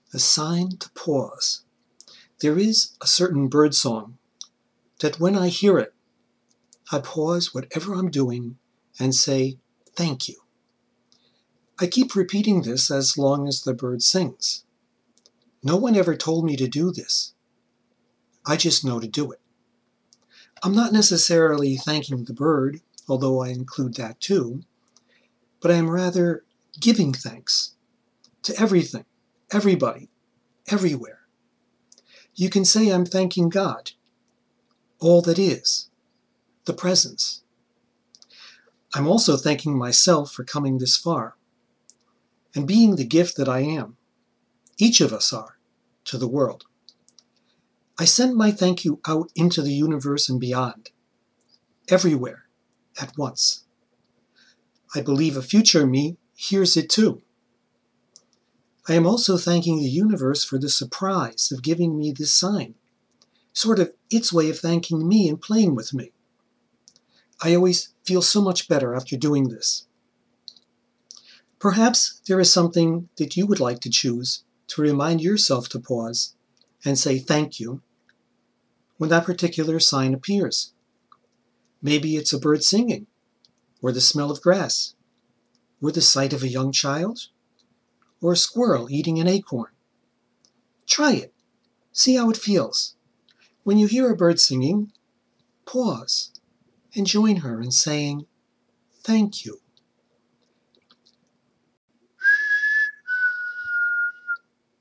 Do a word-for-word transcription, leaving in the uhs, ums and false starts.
A sign to pause. There is a certain bird song that when I hear it, I pause whatever I'm doing and say, thank you. I keep repeating this as long as the bird sings. No one ever told me to do this. I just know to do it. I'm not necessarily thanking the bird, although I include that too, but I am rather giving thanks to everything, everybody, everywhere. You can say I'm thanking God, all that is, the presence. I'm also thanking myself for coming this far and being the gift that I am. Each of us are, to the world. I send my thank you out into the universe and beyond, everywhere, at once. I believe a future me hears it too. I am also thanking the universe for the surprise of giving me this sign, sort of its way of thanking me and playing with me. I always feel so much better after doing this. Perhaps there is something that you would like to choose to remind yourself to pause and say thank you when that particular sign appears. Maybe it's a bird singing, or the smell of grass, or the sight of a young child, or a squirrel eating an acorn. Try it. See how it feels. When you hear a bird singing, pause and join her in saying thank you.